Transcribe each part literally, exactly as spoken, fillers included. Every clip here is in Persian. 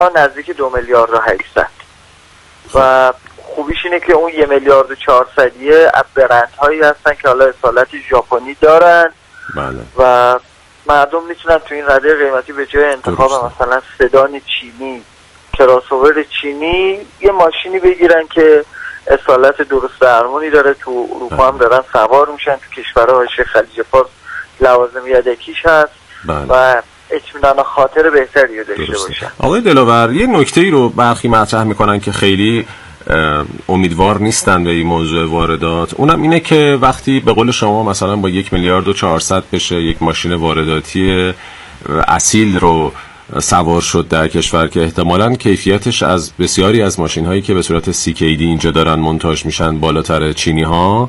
نزدیک دو میلیارد و هشتصد و خوبیش اینه که اون یک میلیارد و چهارصدیه برندهایی هستن که حالا اصالت ژاپنی دارن بله. و مردم میتونن تو این رده قیمتی به جای انتخاب درسته. مثلا سدان چینی، کراسوور چینی، یه ماشینی بگیرن که اصالت درست درمونی داره. تو اروپا هم دارن سوار میشن، تو کشورها حاشیه خلیج فارس لوازم یدکیش هست بله. و اطمینان خاطر بهتری داشته درسته. باشن. آقای دلاور یه نکته‌ای رو برخی مطرح میکنن که خیلی امیدوار نیستن به این موضوع واردات، اونم اینه که وقتی به قول شما مثلا با یک میلیارد و چهارصد بشه یک ماشین وارداتی اصیل رو سوار شد در کشور که احتمالاً کیفیتش از بسیاری از ماشین هایی که به صورت سی کی دی اینجا دارن مونتاژ میشن بالاتر چینی ها،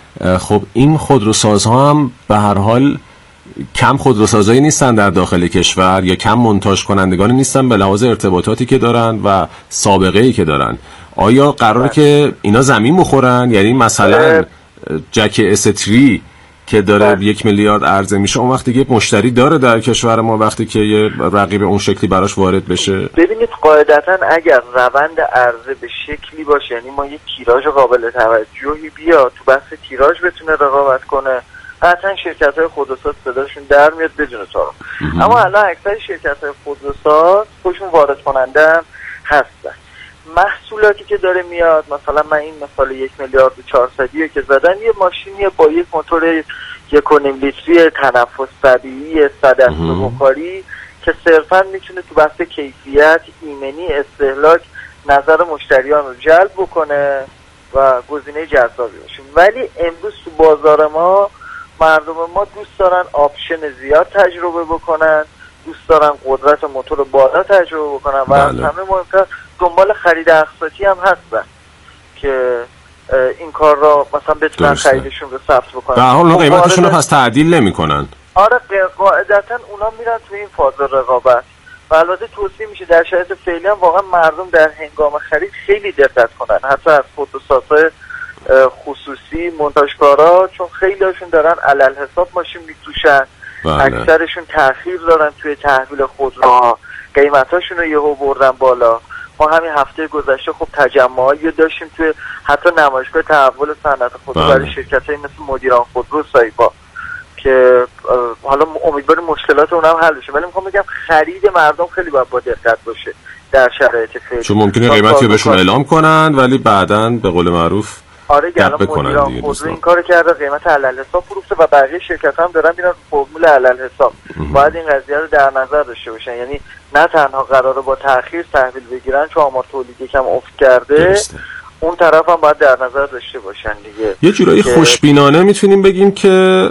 خب این خودروسازها هم به هر حال کم خودروسازایی نیستن در داخل کشور یا کم مونتاژ کنندگانی نیستن به لحاظ ارتباطاتی که دارن و سابقه‌ای که دارن. آیا قراره که اینا زمین بخورن؟ یعنی مثلا جک اس تری که داره بله. یک میلیارد عرضه میشه اون وقتی که مشتری داره در کشور ما وقتی که یه رقیب اون شکلی براش وارد بشه؟ ببینید قاعدتا اگر روند عرضه به شکلی باشه، یعنی ما یه تیراژ قابل توجهی بیاد تو بحث تیراژ بتونه رقابت کنه، قطعا شرکت‌های خودروساز صداشون در میاد بدون تعارف. اما الان اکثر شرکت‌های خودروساز خودشون وارد کننده هم هستن. محصولاتی که داره میاد، مثلا من این مثال یک میلیارد و چهارصدی که زدن، یه ماشینیه با یک موتور یک و نیم لیتری تنفس طبیعی صد اسب بخاری که صرفا میتونه تو بحث کیفیت، ایمنی، استهلاک نظر مشتریان رو جلب بکنه و گزینه جذابی باشه. ولی امروز تو بازار ما مردم ما دوست دارن آپشن زیاد تجربه بکنن، دوست دارن قدرت موتور بالا تجربه بکنن و از همه مهمتر دنبال خرید اقساطی هم هستن که این کار را مثلا بتونن خریدشون رو ثبت بکنن. در حال قیمتشون رو پس تعدیل نمی‌کنن. آره قاعدتا اونا میرن تو این فاز رقابت و البته توصیه میشه در شرایط فعلی هم واقعا مردم در هنگام خرید خیلی دقت کنن، حتی از خودروسازهای خصوصی منتاجکارا، چون خیلی هاشون دارن علل حساب ماشین می‌فروشن. بله. اکثرشون تأخیر دارن توی تحویل خودروها، قیمتاشون رو یهو بردن بالا. ما همین هفته گذشته خب تجمعایی داشتیم توی حتی نمایشگاه تحول صنعت خودرو برای شرکت‌های مثل مدیران خودرو، سایپا که حالا امیدواریم مشکلات اونها هم حل بشه، ولی میخوام بگم خرید مردم خیلی باید با دقت باشه در شرایط فعلی، چون ممکنه قیمتی رو بهشون اعلام کنن ولی بعداً به قول معروف آره گلم مدیران خودرو این کارو کرده، قیمت علل حساب فروخته و بقیه شرکت‌ها هم دارن میرن فرمول علل حساب. باید این قضیه رو در نظر داشته باشن، یعنی نه تنها قراره با تأخیر تحویل بگیرن چون آمار تولید یکم افت کرده درسته. اون طرف هم باید در نظر داشته باشن دیگه. یه جورایی خوشبینانه میتونیم بگیم که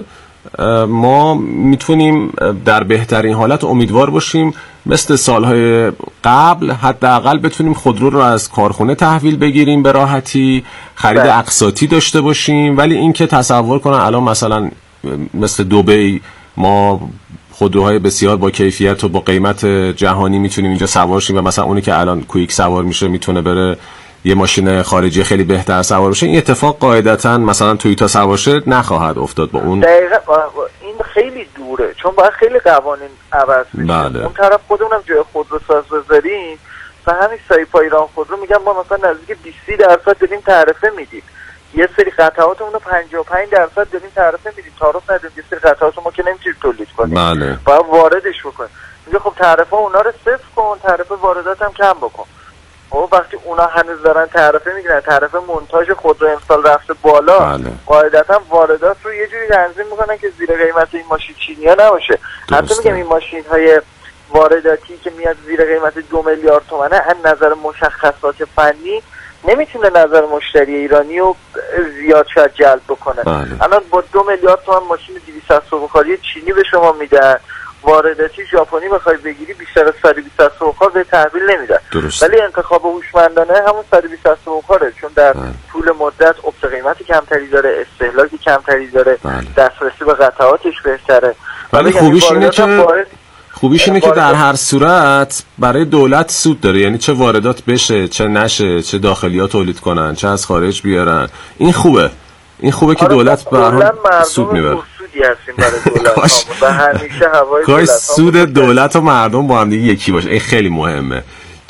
ما میتونیم در بهترین حالت امیدوار باشیم مثل سالهای قبل حداقل بتونیم خودرو رو از کارخونه تحویل بگیریم به راحتی، خرید اقساطی داشته باشیم. ولی این که تصور کنن الان مثلا مثل دبی ما خودروهای بسیار با کیفیت و با قیمت جهانی میتونیم اینجا سوار شیم و مثلا اونی که الان کویک سوار میشه میتونه بره یه ماشین خارجی خیلی بهتر سوار بشه، این اتفاق قاعدتاً مثلا تویوتا سوار شه نخواهد افتاد با اون. دقیقاً این خیلی دوره، چون باید خیلی قوانین عوض بشه. بله. اون طرف خودمونم جای خودروساز بذاریم، مثلا همین سایپا ایران خودرو میگم ما مثلا نزدیک بیست درصد داریم تعرفه میدیم، یه سری قطعاتمون رو پنجاه و پنج درصد داریم تعرفه میدیم، تعارف نداریم، یه سری قطعات ما که نمیتونیم تولید کنیم. بله. باید واردش بکنیم. میگه خب تعرفه اونا رو صفر کن، تعرفه واردات هم کم بکن. خب وقتی اونا هنوز دارن تعرفه میگیرن، تعرفه مونتاژ خودرو امسال رفته بالا، بله. قاعدتا واردات رو یه جوری تنظیم میکنن که زیر قیمت این ماشین چینی‌ها نباشه. حتی میگم این ماشین های وارداتی که میاد زیر قیمت دو میلیارد تومانه از نظر مشخصات فنی نمیتونه نظر مشتری ایرانی رو زیاد شاید جلب بکنه. بله. الان با دو میلیارد تومان ماشین دویست اسب بخاری چینی به شما میدن، وارداتی ژاپنی بخوای بگیری بیشتر از صد و بیست اسب بخار به تحویل نمیدن. ولی انتخاب هوشمندانه همون صد و بیست اسب بخاره، چون در بله. طول مدت افت قیمت کمتری داره، استهلاک کمتری داره، بله. دسترسی به قطعاتش بهتره. ولی خوبیش اینه که باید... خوبیش اینه که در هر صورت برای دولت سود داره، یعنی چه واردات بشه چه نشه، چه داخلیات تولید کنن چه از خارج بیارن، این خوبه. این خوبه که دولت به هر حال سود میبره. سودی هستیم برای دولت و همیشه هوای کاش سود دولت و مردم با هم دیگه یکی باشه، این خیلی مهمه.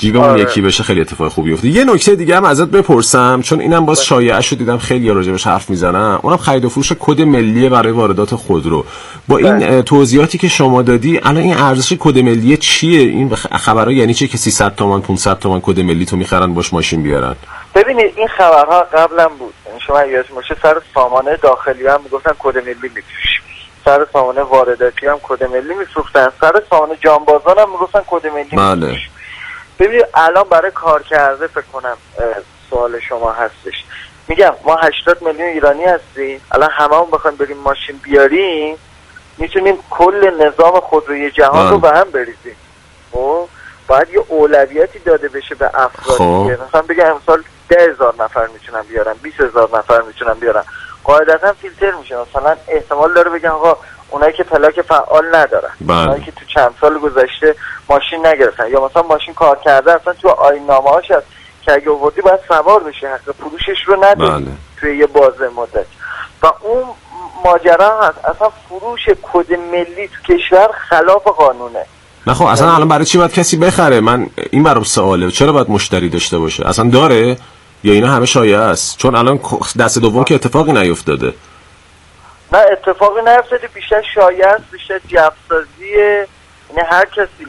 جیبمون آره. یکی بشه خیلی اتفاق خوبی افتاد. یه نکته دیگه هم ازت بپرسم، چون اینم باز شایعه شد، دیدم خیلی راجعش حرف میزنن، اونم خرید و فروش کد ملی برای واردات خودرو. با این توضیحاتی که شما دادی الان این ارزش کد ملی چیه؟ این خبرها یعنی چیه که سیصد تومان پانصد تومان کد ملی تو میخرن باش ماشین بیارن؟ ببینید این خبرها قبلا بود، شما یادتون باشه سر سامانه داخلی هم میگفتن کد ملی میفروشیم، سر سامانه وارداتی هم کد ملی میفروختن، سر سامانه جانبازان هم میگفتن کد ملی بله. ببینید الان برای کار کرده فکر کنم سوال شما هستش، میگم ما هشتاد میلیون ایرانی هستیم، الان هممون بخوایم بریم ماشین بیاریم میتونیم کل نظام خودروی جهان رو به هم بریزیم. خب باید یه اولویتی داده بشه به افرادی که مثلا بگم امسال ده هزار نفر میتونن بیارن، بیست هزار نفر میتونن بیارن، قاعدتا فیلتر میشه. مثلا احتمال داره بگن آقا اونایی که پلاک فعال ندارن، اونایی که تو چند سال گذشته ماشین نگرفتن، یا مثلا ماشین کار کرده اصلا تو آیین‌نامه‌هاش هست که اگه آوردی باید سوار بشه، حق فروشش رو نداری توی یه بازه مدت. و اون ماجرا هست اصلا فروش کد ملی تو کشور خلاف قانونه. نه خب اصلا الان برای چی باید کسی بخره؟ من این برام سواله، چرا باید مشتری داشته باشه؟ اصلا داره یا اینا همه شایعه است؟ چون الان دست دوم که اتفاقی نیفتاده. نه اتفاقی نیفتاده، بیشتر شایعه است، بیشتر جفسازیه. یعنی هر کسی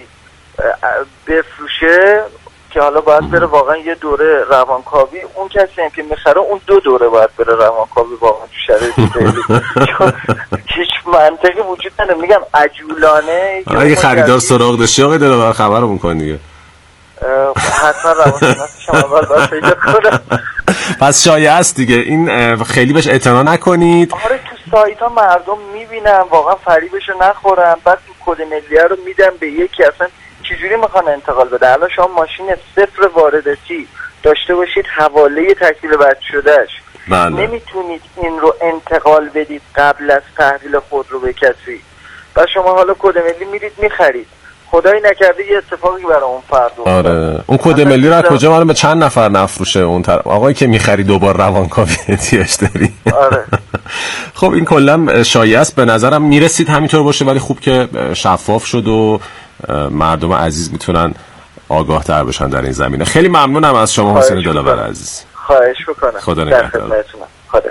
بفروشه که حالا باید بره واقعا یه دوره روانکاوی، اون کسی هم که میخره اون دو دوره باید بره روانکاوی واقعا تو شرایط فعلی، چون هیچ منطقی وجود نداره. میگم عجولانه اگه خریدار سراغ داشتی آقای دلبر خبرمون کن دیگه. حتما روانشناس شما باید پیدا کنم. پس شایعه است دیگه، این خیلی بهش اعتنا نکنید. آره تو سایت ها مردم میبینن واقعا فریبشو نخورن، بعد کد ملیه رو میدن به یکی، اصلا چجوری میخوان انتقال بده؟ الان شما ماشین صفر وارداتی داشته باشید حواله تحویل بد شدهش، بله. نمیتونید این رو انتقال بدید قبل از تحویل خود رو به کسی، و شما حالا کد ملی میرید میخرید، خدایی نکرده یه اتفاقی برای اون فرد افتاد. آره اون کد ملی رو کجا مال به چند نفر نفروشه اون طرف آقایی که میخری دوبار روانکاوی احتیاج داری. آره خب این کلا شایعه است، به نظرم میرسید همینطور باشه، ولی خوب که شفاف شد و مردم عزیز میتونن آگاه تر بشن در این زمینه. خیلی ممنونم از شما حسین دلاور عزیز. خواهش میکنم. خدا نگهدار. خدا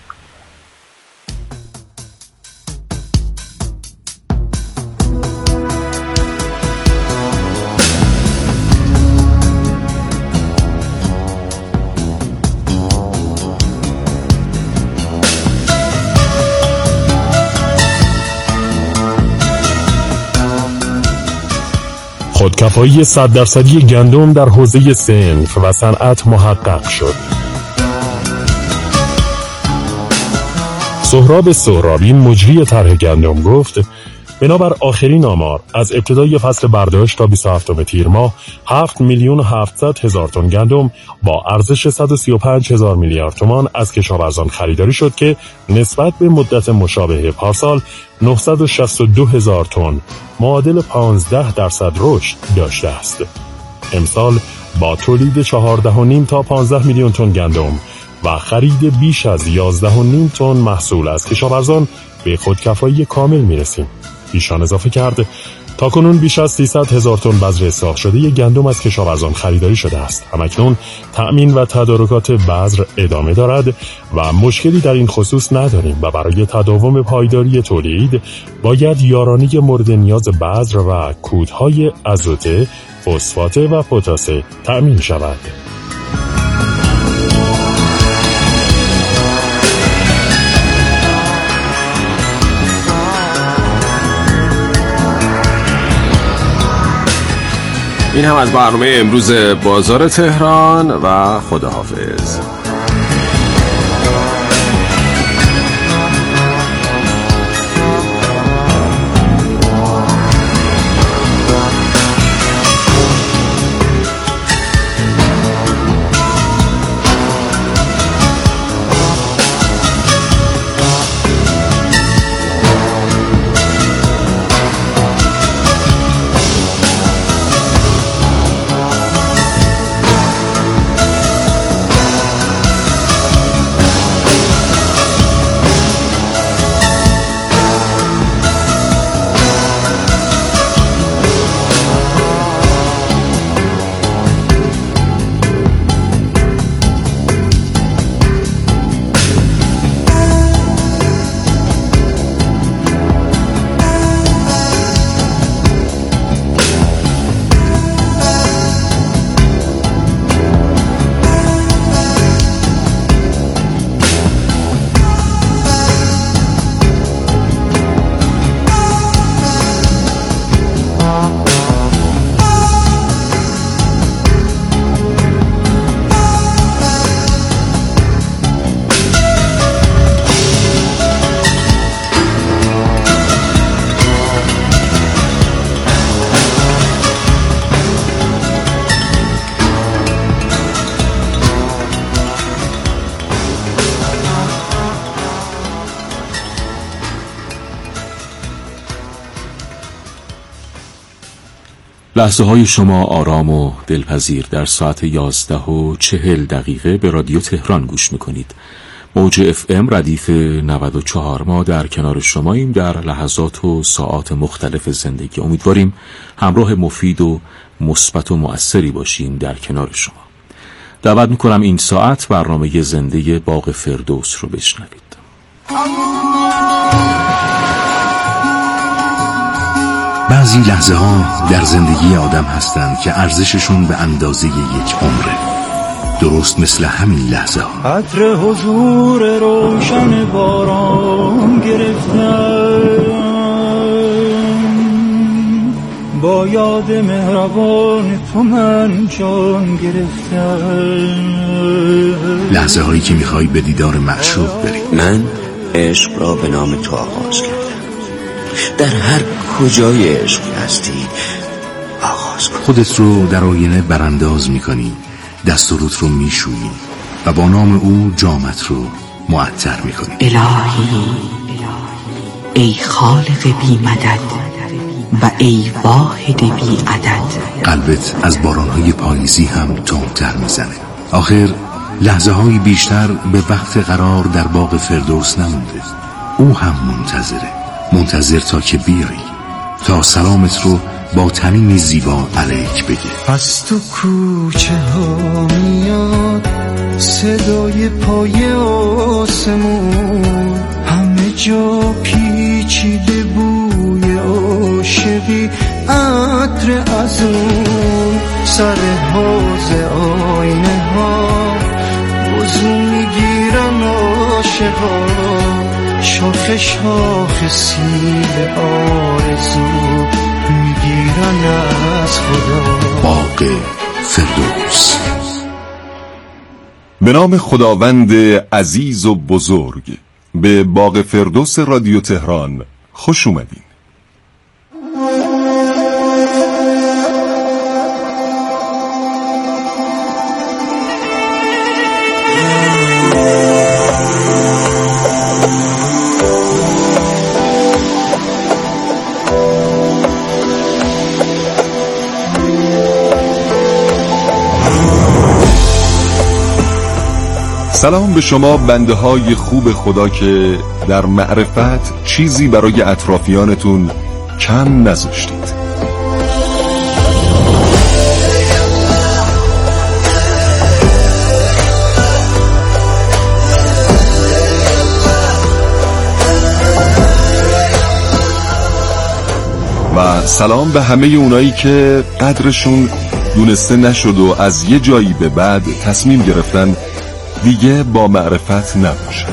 خودکفایی صد درصدی گندم در حوزه صنف و صنعت محقق شد. سهراب سهرابی مجری طرح گندم گفت بنابر آخرین آمار از ابتدای فصل برداشت تا بیست و هفتم تیر ماه هفت میلیون و هفتصد هزار تن گندم با ارزش صد و سی و پنج هزار میلیارد تومان از کشاورزان خریداری شد که نسبت به مدت مشابه پارسال نهصد و شصت و دو هزار تن معادل پانزده درصد رشد داشته است. امسال با تولید چهارده و نیم تا پانزده میلیون تن گندم و خرید بیش از یازده و نیم تن محصول از کشاورزان به خودکفایی کامل میرسیم. ایشان اضافه کرد تاکنون بیش از سیصد هزار تن بذر اسحاق شده گندم از کشاورزان خریداری شده است. همکنون تأمین و تدارکات بذر ادامه دارد و مشکلی در این خصوص نداریم و برای تداوم پایداری تولید باید یارانه مورد نیاز بذر و کودهای آزوته، فسفات و پتاسه تأمین شود. این هم از برنامه امروز بازار تهران و خداحافظ. لحظه های شما آرام و دلپذیر در ساعت یازده و چهل دقیقه به رادیو تهران گوش میکنید. موج اف ام ردیف نود و چهار. ما در کنار شماییم در لحظات و ساعات مختلف زندگی. امیدواریم همراه مفید و مثبت و مؤثری باشیم در کنار شما. دعوت میکنم این ساعت برنامه زنده باغ فردوس رو بشنوید. بعضی لحظه ها در زندگی آدم هستند که ارزششون به اندازه یک عمره. درست مثل همین لحظه ها. عطر حضور روشن باران گرفتم، با یاد مهربان تو من جان گرفتم. لحظه هایی که میخوای به دیدار معشوق بری. من عشق را به نام تو آغاز کردم. در هر کجای عشق هستی آغاز کن. خودت رو در آینه برانداز میکنی، دست و روت رو میشویی و با نام او جامت رو معطر میکنی. الهی ای خالق بی مدد و ای واحد بی عدد. قلبت از بارانهای پاییزی هم تندتر میزنه. آخر لحظه های بیشتر به وقت قرار در باغ فردوس نمونده. او هم منتظره، منتظر تا که بیایی، تا سلامت رو با طنینی زیبا علیک بگه. از تو کوچه ها میاد صدای پای آسمون، همه جا پیچیده بوی عاشقی، عطر از اون سر حوض آینه ها وضو میگیرن عاشقا، شاخ شاخ سیب آرزو میگیرن از خدا. باغ فردوس. به نام خداوند عزیز و بزرگ، به باغ فردوس رادیو تهران خوش اومدین. سلام به شما بنده های خوب خدا که در معرفت چیزی برای اطرافیانتون کم نذاشتید. و سلام به همه اونایی که قدرشون دونسته نشد و از یه جایی به بعد تصمیم گرفتن دیگه با معرفت نباشه.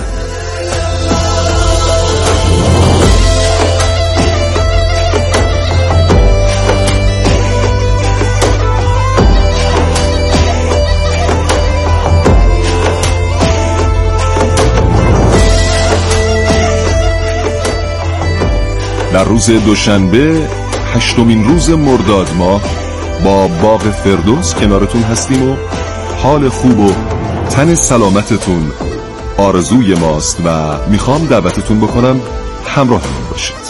در روز دوشنبه هشتمین روز مرداد ماه با باغ فردوس کنارتون هستیم و حال خوب و تن سلامتتون آرزوی ماست و میخوام دعوتتون بکنم همراه من باشید.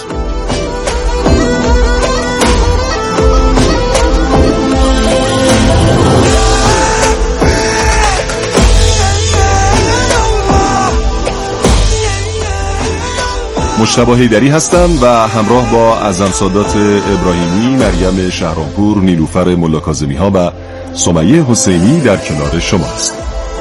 مجتبی حیدری هستم و همراه با اعظم سادات ابراهیمی، مریم شهرامپور، نیلوفر ملا کاظمی ها و سمیه حسینی در کنار شما هستم.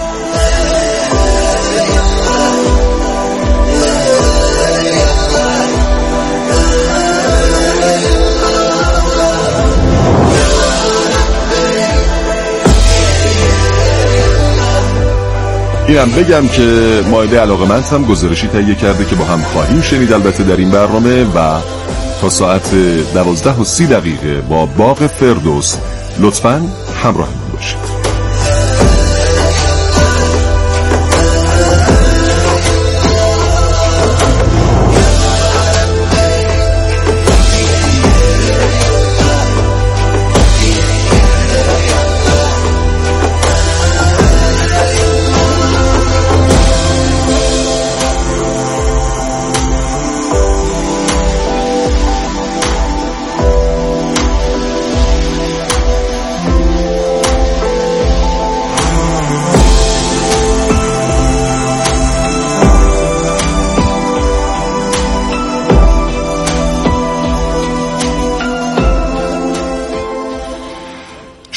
اینم بگم که مایده علاقه‌مند هم گزارشی تهیه کرده که با هم خواهیم شنید البته در این برنامه و تا ساعت دوازده و سی دقیقه با باغ فردوس لطفاً همراه من باشید.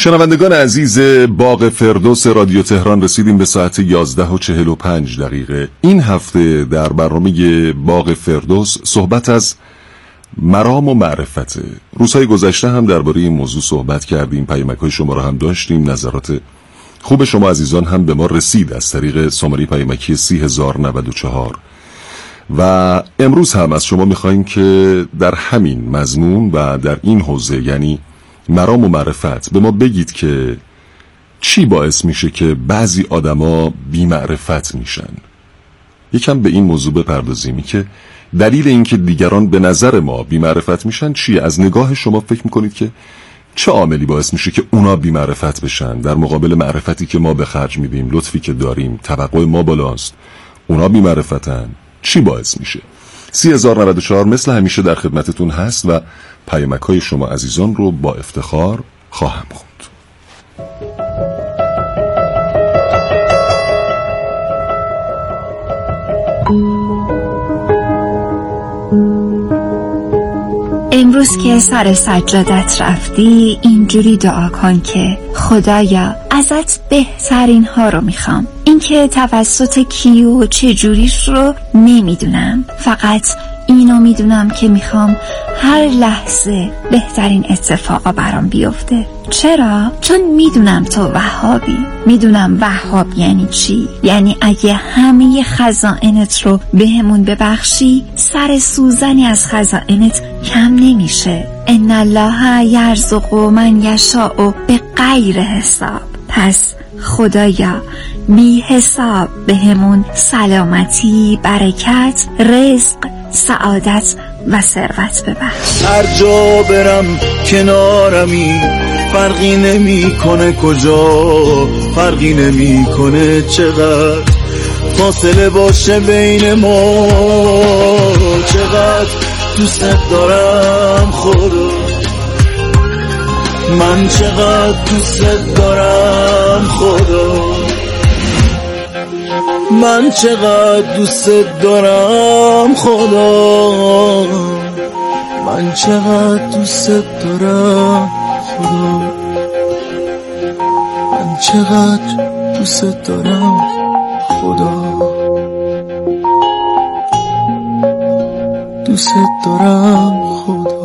شنوندگان عزیز باغ فردوس رادیو تهران، رسیدیم به ساعت یازده و چهل و پنج دقیقه. این هفته در برنامه باغ فردوس صحبت از مرام و معرفت. روزهای گذشته هم درباره این موضوع صحبت کردیم، پیامک‌های شما را هم داشتیم، نظرات خوب شما عزیزان هم به ما رسید از طریق شماره پیامکی سی هزار و نود و چهار و امروز هم از شما می‌خوایم که در همین مضمون و در این حوزه، یعنی مرام و معرفت، به ما بگید که چی باعث میشه که بعضی آدما بی معرفت میشن. یکم به این موضوع بپردازیم که دلیل این که دیگران به نظر ما بی معرفت میشن چیه؟ از نگاه شما فکر میکنید که چه عاملی باعث میشه که اونا بی معرفت بشن در مقابل معرفتی که ما به خرج میدیم، لطفی که داریم، توقع ما بالاست، اونا بی معرفتن؟ چی باعث میشه؟ سی هزار و نود و چهار مثل همیشه در خدمتتون هست و پیامک‌های شما عزیزان رو با افتخار خواهم خوند. امروز که سر سجادت رفتی اینجوری دعا کن که خدایا ازت بهترین ها رو میخوام. این که توسط کی و چه جوریش رو نمیدونم، فقط اینو میدونم که میخوام هر لحظه بهترین اتفاقا برام بیفته. چرا؟ چون میدونم تو وهابی. میدونم وهاب یعنی چی؟ یعنی اگه همه خزائنت رو بهمون ببخشی، سر سوزنی از خزائنت کم نمیشه. ان الله یرزق من یشاء به غیر حساب. پس خدایا بی حساب بهمون سلامتی، برکت، رزق، سعادت و ثروت ببخش. هر جا برم کنارمی، فرقی نمی کنه کجا، فرقی نمی کنه چقدر فاصله باشه بین ما، چقدر دوست دارم خدا، من چقدر دوست دارم خدا، من چقدر دوست دارم خدا، من چقدر دوست دارم خدا، من چقدر دوست دارم خدا، دوست دارم خدا.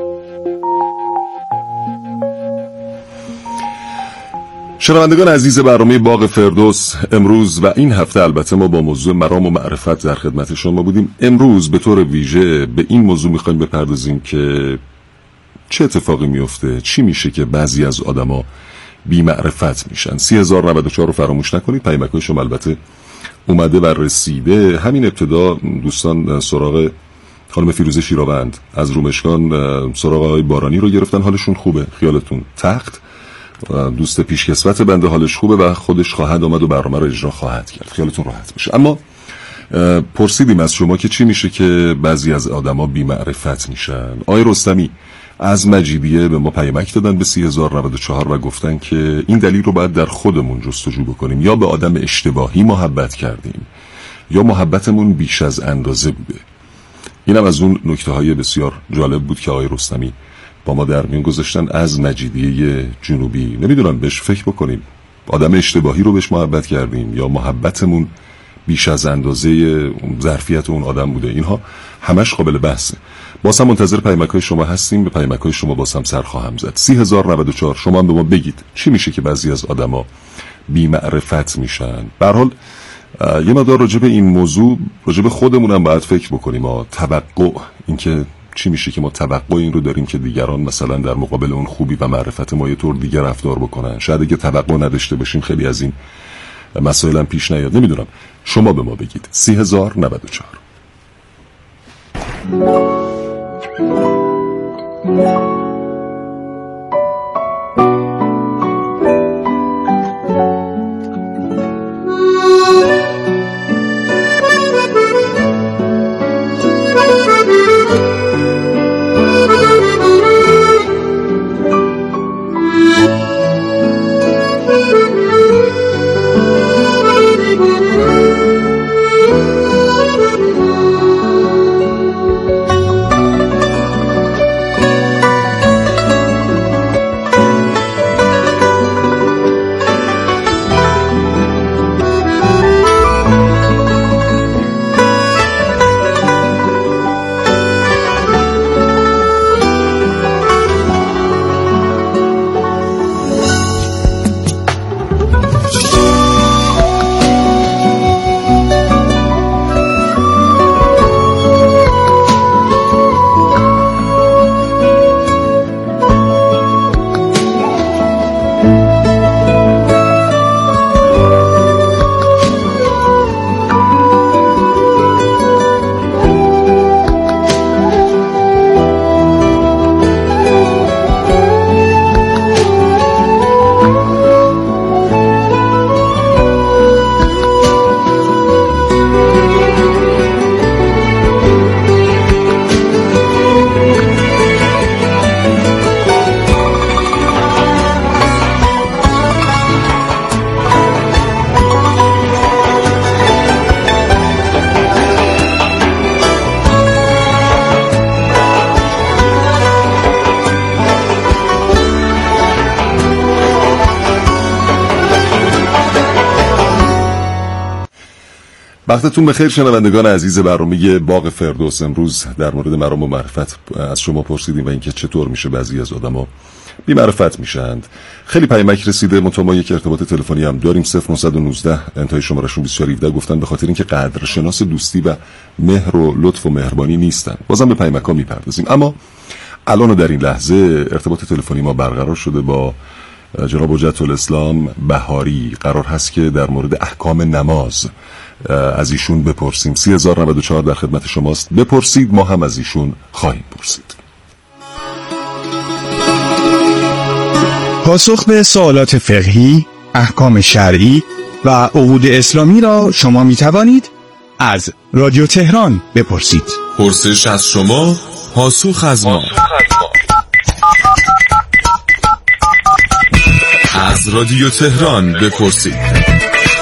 شنوندگان عزیز برنامه باغ فردوس، امروز و این هفته البته ما با موضوع مرام و معرفت در خدمت شما بودیم. امروز به طور ویژه به این موضوع میخوایم بپردازیم که چه اتفاقی میفته، چی میشه که بعضی از آدما بی معرفت میشن. سی هزار و نود و چهار رو فراموش نکنید، پیامک‌های شما البته اومده و رسیده. همین ابتدا دوستان سراغ خانم فیروزه شیراوند از رومشکان سراغ آقای بارانی رو گرفتن، حالشون خوبه، خیالتون تخت. دوست پیشکسوت بنده حالش خوبه و خودش خواهد آمد و برنامه رو اجرا خواهد کرد، خیالتون راحت باشه. اما پرسیدیم از شما که چی میشه که بعضی از آدما بی معرفت میشن. آقای رستمی از مجیدیه به ما پیامک دادن به سی هزار و نود و چهار و گفتن که این دلیل رو باید در خودمون جستجو بکنیم. یا به آدم اشتباهی محبت کردیم یا محبتمون بیش از اندازه بوده. اینم از اون نکته های بسیار جالب بود که آقای رستمی با ما در میون گذاشتن از مجیدیه جنوبی. نمیدونم بهش فکر بکنیم، آدم اشتباهی رو بهش محبت کردیم یا محبتمون بیش از اندازه ظرفیت اون آدم بوده. اینها همش قابل بحثه. باز هم منتظر پیامک‌های شما هستیم، به پیامک‌های شما باز هم سر خواهم زد. سی هزار و نود و چهار شما هم به ما بگید چی میشه که بعضی از آدما بی معرفت میشن. به هر حال یه مقدار راجع به این موضوع، راجع به خودمون هم باید فکر بکنیم. ها توقع، اینکه چی میشه که ما توقع این رو داریم که دیگران مثلا در مقابل اون خوبی و معرفت ما یه طور دیگه رفتار بکنن. شاید اگه توقع نداشته باشیم خیلی از این مسائل هم پیش نیاد. نمیدونم، شما به ما بگید. سی هزار و نود و چهار. وقتتون بخیر شنوندگان عزیز برنامه باغ فردوس. امروز در مورد مرام و معرفت از شما پرسیدیم و اینکه چطور میشه بعضی از آدما بی معرفت میشند. خیلی پیامک رسیده، منتها ما یک ارتباط تلفنی هم داریم صفر نه یک نه انتهای شمارهشون بیست و چهار هفده. گفتن به خاطر اینکه قدرشناس دوستی و مهر و لطف و مهربانی نیستن. بازم به پیامک‌ها میپردازیم، اما الان در این لحظه ارتباط تلفنی ما برقرار شده با جناب حجت الاسلام بهاری. قرار هست که در مورد احکام نماز از ایشون بپرسیم. سی هزار و نود و چهار در خدمت شماست، بپرسید، ما هم از ایشون خواهیم پرسید. پاسخ به سوالات فقهی، احکام شرعی و عقود اسلامی را شما می توانید از رادیو تهران بپرسید. پرسش از شما، پاسخ از ما. از رادیو تهران بپرسید.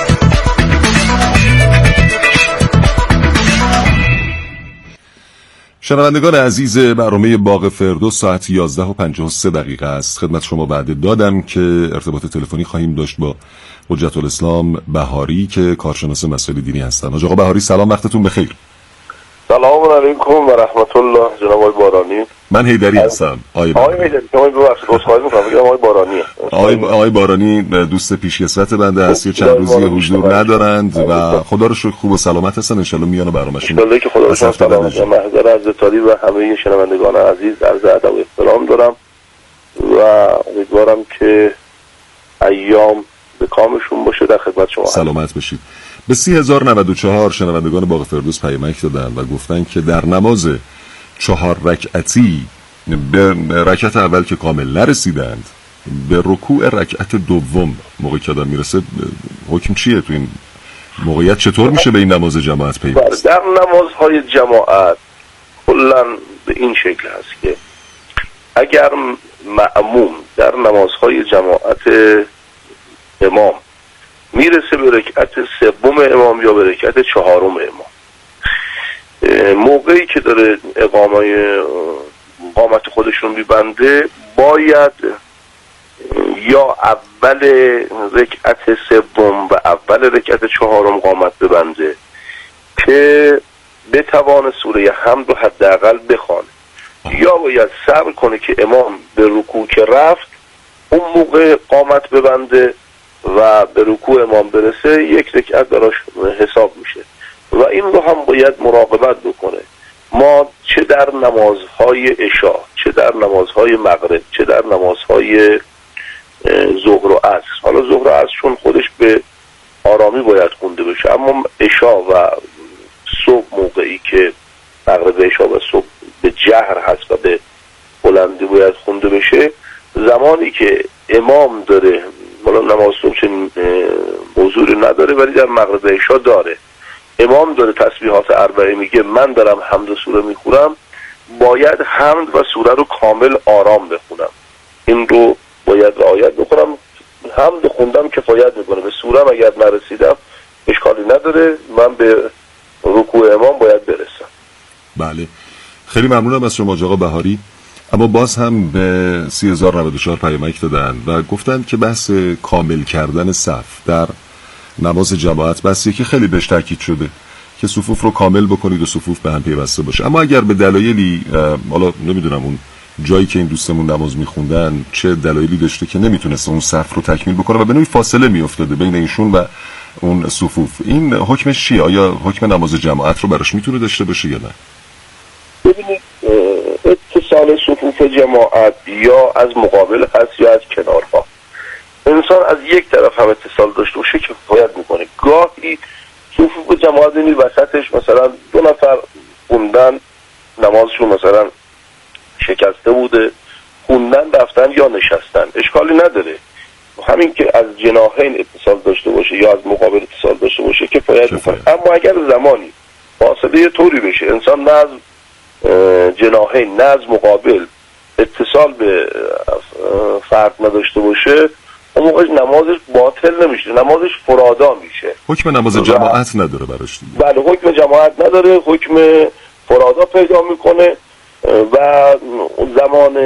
شنوندگان عزیز برنامه باغ فردوس ساعت یازده و پنجاه و سه دقیقه است. خدمت شما بعد دادم که ارتباط تلفنی خواهیم داشت با حجت الاسلام بهاری که کارشناس مسائل دینی هستند. آقا بهاری سلام، وقتتون بخیر. سلام علیکم و رحمت الله. جناب آقای بارانی. من حیدری هستم. آقای حیدری، شما ببخشید عذرخواهی می‌کنم، میگم آقای بارانی. آقای آقای بارانی دوست پیشکسوت بنده است. یه چند روزی حضور ندارند و خدا رو شکر خوب و سلامت هستن. ان شاءالله میان برنامه‌شون. ان که خدا رو سلامت. محضر عزتاری و همه شنوندگان عزیز عرض ادب و احترام دارم و امیدوارم که ایام به کامشون باشه. در خدمت شما سلامت بشید. به سی هزار و نود و چهار شنوندگان باغ فردوس پیامک دادن و گفتن که در نماز چهار رکعتی به رکعت اول که کامل نرسیدند، به رکوع رکعت دوم موقعی که آدم میرسه، حکم چیه تو این موقعیت؟ چطور میشه به این نماز جماعت پیوست؟ در نمازهای جماعت کلا به این شکل هست که اگر مأموم در نمازهای جماعت امام میرسه به رکعت سوم امام یا به رکعت چهارم امام، موقعی که داره اقامه قامت خودشون میبنده باید یا اول رکعت سوم و اول رکعت چهارم قامت ببنده که بتوانه سوره حمد رو حداقل بخونه، یا باید صبر کنه که امام به رکوع که رفت اون موقع قامت ببنده و به رکوع امام برسه، یک رکعت براش حساب میشه و این رو هم باید مراقبت بکنه. ما چه در نمازهای عشاء، چه در نمازهای مغرب، چه در نمازهای ظهر و عصر، حالا ظهر و عصر چون خودش به آرامی باید خونده بشه، اما عشاء و صبح موقعی که مغرب عشاء و صبح به جهر هست و به بلندی باید خونده بشه، زمانی که امام داره، حالا نماز صبح چنین موضوعی نداره ولی در مغرب عشاء داره، امام داره تسبیحات اربعه میگه، من دارم حمد و سوره میخونم، باید حمد و سوره رو کامل آرام بخونم. این رو باید رعایت بکنم. حمد خوندم کفایت میکنه، به سوره اگر نرسیدم اشکالی نداره، من به رکوع امام باید برسم. بله، خیلی ممنونم از شما آقا بهاری. اما باز هم به سی هزار و نود و چهار پیامک دادن و گفتن که بحث کامل کردن صف در نماز جماعت بحثی که خیلی بهش تاکید شده که صفوف رو کامل بکنید و صفوف به هم پیوسته باشه، اما اگر به دلایلی، حالا نمیدونم اون جایی که این دوستمون نماز میخوندن چه دلایلی داشته که نمیتونست اون صف رو تکمیل بکنه و به نوعی فاصله میافتاده بین ایشون و اون صفوف، این حکمش چیه؟ آیا حکم نماز جماعت رو براش میتونه داشته باشه یا نه؟ ببینید، اتصال صفوف جماعت یا از مقابل هست یا از کنارها. انسان از یک طرف هم اتصال داشته باشه که کفایت میکنه. گاهی صفوف جماعت این وسطش مثلا دو نفر خوندن نمازشون مثلا شکسته بوده، خوندن رفتن یا نشستن، اشکالی نداره. همین که از جناحین اتصال داشته باشه یا از مقابل اتصال داشته باشه کفایت میکنه. اما اگر زمانی فاصله طوری بشه انسان نه از جناحین نه از مقابل اتصال به فرد نداشته باشه، اون موقع نمازش باطل نمیشه، نمازش فرادا میشه. حکم نماز جماعت نداره براش دیگه. بله، حکم جماعت نداره، حکم فرادا پیدا میکنه و زمان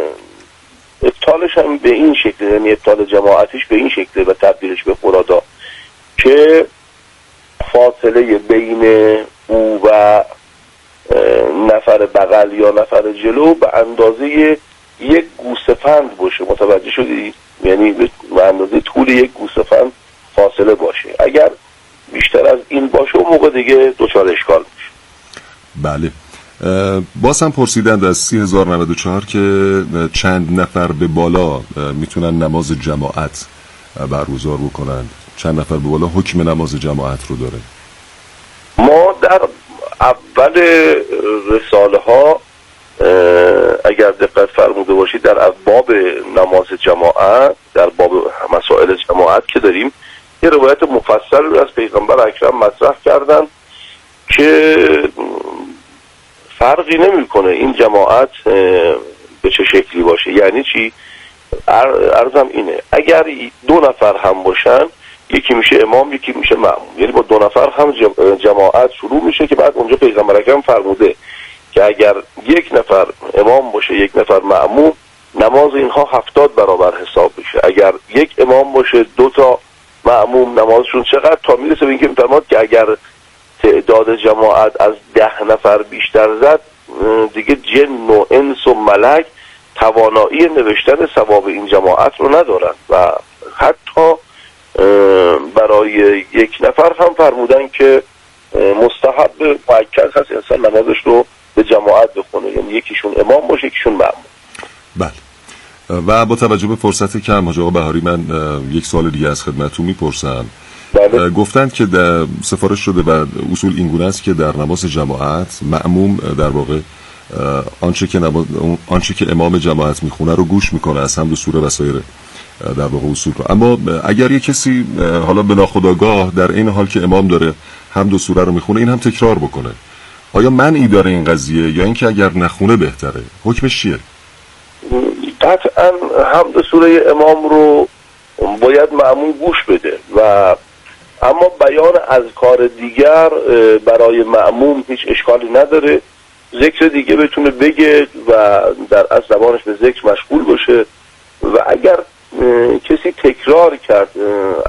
ابطالش هم به این شکل، یعنی ابطال جماعتش به این شکل و تبدیلش به فرادا که فاصله بین او و نفر بغل یا نفر جلو به اندازه یک گوسفند باشه. متوجه شدی؟ یعنی به اندازه طول یک گوسفند فاصله باشه. اگر بیشتر از این باشه اون موقع دیگه دچار اشکال میشه. بله. باز هم پرسیدند از سی هزار و نود و چهار که چند نفر به بالا میتونن نماز جماعت برگزار بکنند. چند نفر به بالا حکم نماز جماعت رو داره؟ ما در اول رساله ها اگر دقت فرموده باشید در باب نماز جماعت، در باب مسائل جماعت که داریم، یه روایت مفصل رو از پیغمبر اکرم مطرح کردن که فرقی نمیکنه این جماعت به چه شکلی باشه. یعنی چی؟ عرضم اینه اگر دو نفر هم باشن، یکی میشه امام یکی میشه مأموم، یعنی با دو نفر هم جماعت شروع میشه که بعد اونجا پیغمبر اکرم فرموده که اگر یک نفر امام باشه یک نفر مأموم، نماز اینها هفتاد برابر حساب میشه. اگر یک امام باشه دو تا مأموم، نمازشون چقدر؟ تا میرسه به اینکه میفرماد که اگر تعداد جماعت از ده نفر بیشتر زد، دیگه جن و انس و ملک توانایی نوشتن ثواب این جماعت رو ندارن و حتی برای یک نفر هم فرمودن که مستحب مؤکد هست انسان نمازش رو به جماعت بخونه، یعنی یکیشون امام باشه یکیشون مأموم. بله. و با توجه به فرصت کم حاج آقا بهاری من یک سوال دیگه از خدمتتون میپرسم. بله. گفتند که در سفارش شده و اصول اینگونه است که در نماز جماعت مأموم در واقع آنچه که نماز آنچه که امام جماعت میخونه رو گوش میکنه از حمد و سوره و سایر در واقع اصول رو. اما اگر یک کسی حالا به ناخودآگاه در این حال که امام داره حمد و سوره رو میخونه این هم تکرار بکنه، آیا منعی داره این قضیه یا اینکه اگر نخونه بهتره؟ حکمش چیه؟ قطعا حمد سوره امام رو باید مأموم گوش بده و اما بیان اذکار دیگر برای مأموم هیچ اشکالی نداره. ذکر دیگه بتونه بگه و در از زبانش به ذکر مشغول باشه و اگر کسی تکرار کرد